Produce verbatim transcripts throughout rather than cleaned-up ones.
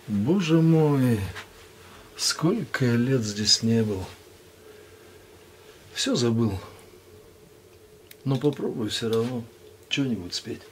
Боже мой, сколько я лет здесь не был. Все забыл. Но попробую все равно что-нибудь спеть.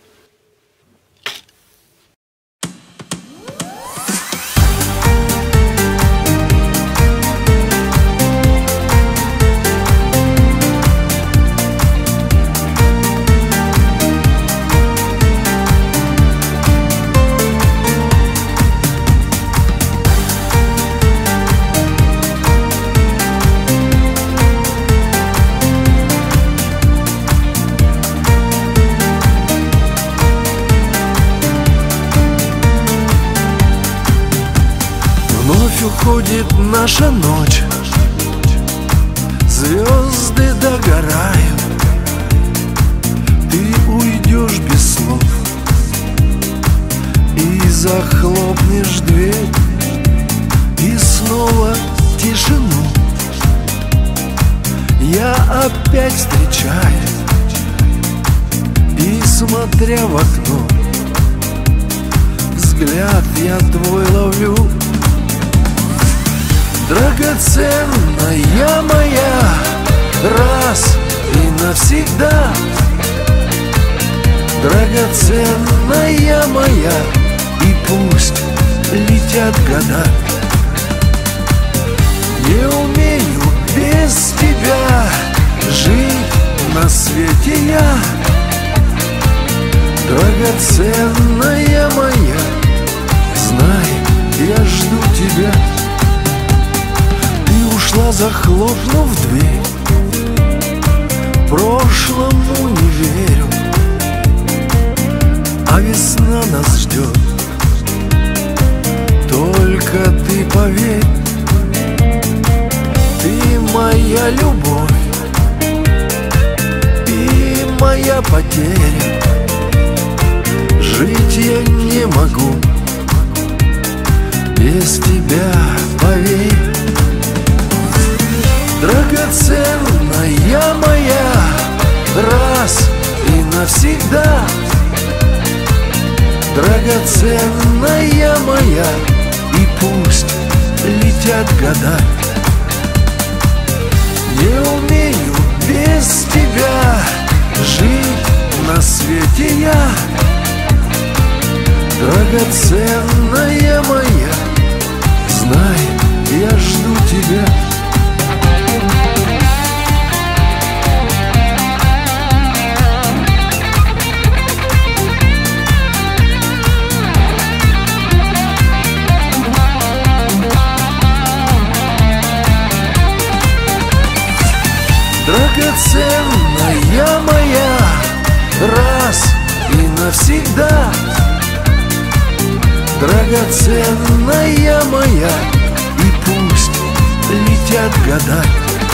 Вновь уходит наша ночь, звезды догорают. Ты уйдешь без слов и захлопнешь дверь, и снова тишину я опять встречаю. И смотря в окно, взгляд я твой ловлю. Драгоценная моя, раз и навсегда. Драгоценная моя, и пусть летят года. Не умею без тебя жить на свете я. Драгоценная моя, знай, я жду тебя. Ушла, захлопнув дверь, прошлому не верю, а весна нас ждет. Только ты поверь, ты моя любовь и моя потеря. Жить я не могу без тебя, поверь. Драгоценная моя, раз и навсегда. Драгоценная моя, и пусть летят года. Не умею без тебя жить на свете я. Драгоценная моя, знай, я жду тебя. Драгоценная моя, раз и навсегда. Драгоценная моя, и пусть летят года.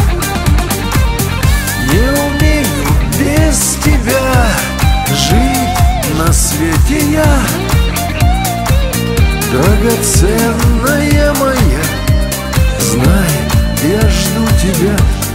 Не умею без тебя жить на свете я. Драгоценная моя, знай, я жду тебя.